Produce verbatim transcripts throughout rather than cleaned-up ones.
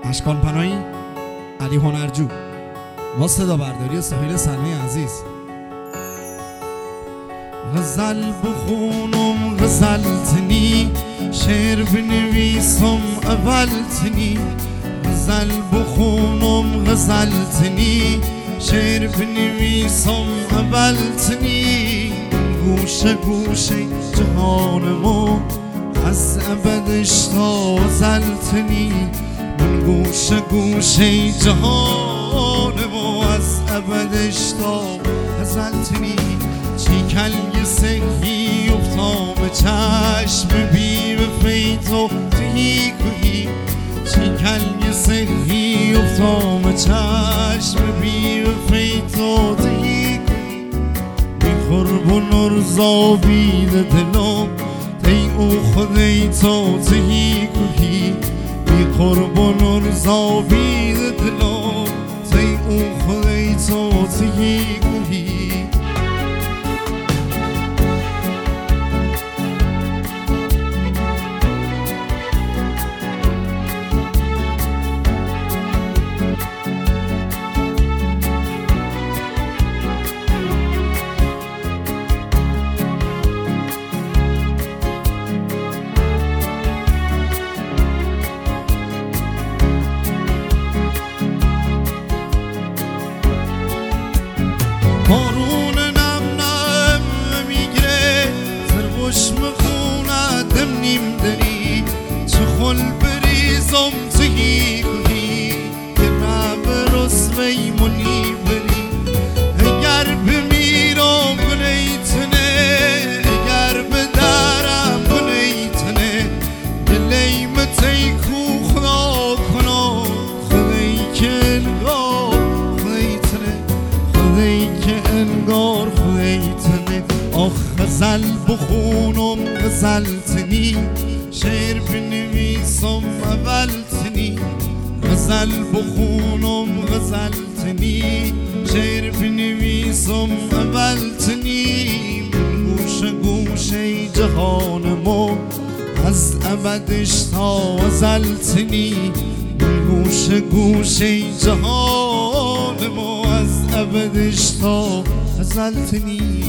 اشکان پناهی، علی هنرجو با صدا برداری سهیل سلمی عزیز. غزل بخونم غزلتنی، شعر بنویسم اولتنی. غزل بخونم غزلتنی، شعر بنویسم اولتنی. گوشه گوشه جهانمو از ابدش تا ازلتنی. من گوشه گوشه جهانمو از ابدش تا ازلتنی. چی کل سهی افتام چشم بی به فیتو تهی کهی. چی کل سهی افتام چشم بی به فیتو تهی کهی. بی خرب و نرزا بید دلم تی او خودی تو تهی کهی. بی قرب و نرزا بید دلم تی او خودی تو تهی کهی. بارون نم نم میگیره سربوش مخونه دم نیم دری. چه خل بریزم تهی کنی که رب رسوی منی بری. اگر بمیرم بنیتنه اگر بدرم بنیتنه. دلیم تیکو خدا کنم خدایی که انگار خدایتنه. خدایی که انگار خدایتنه. آخ غزل بخونم غزلتنی، شعر بنویسم اولتنی. غزل بخونم غزلتنی، شعر بنویسم اولتنی. گوشه گوشه جهانمو از ابدش تا ازلتنی. گوشه گوشه جهانمو از ابدش تا ازلتنی.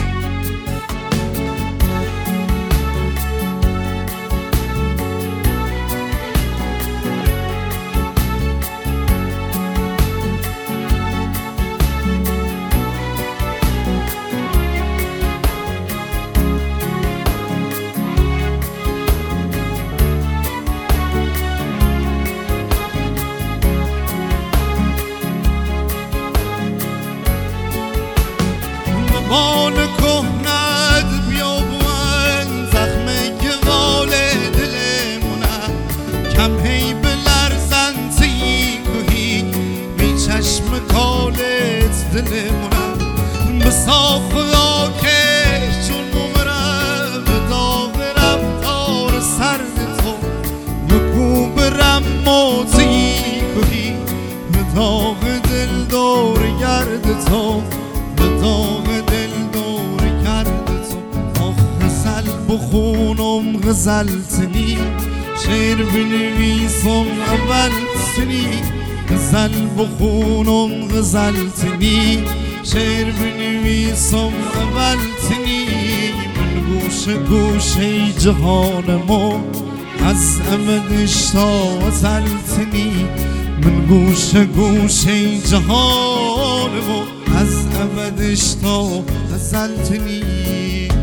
مال کهنت بیا بوین زخمه که غاله دلمونه. کم هی بلرزن تی کهی بی چشم کالت دلمونه. بسا خدا که چون ممره به داغ رفتار سرد تو. بگو برم موتی کهی به داغ دل دور گرد تو. به داغ دل دور کرد تو. آخ غزل بخونم غزلتنی، شعر بنویسم اولتنی. غزل بخونم غزلتنی، شعر بنویسم اولتنی. من گوشه گوشه جهانمو از ابدش تا ازلتنی. من گوشه گوشه جهانمو از ابدش تا ازلتنی.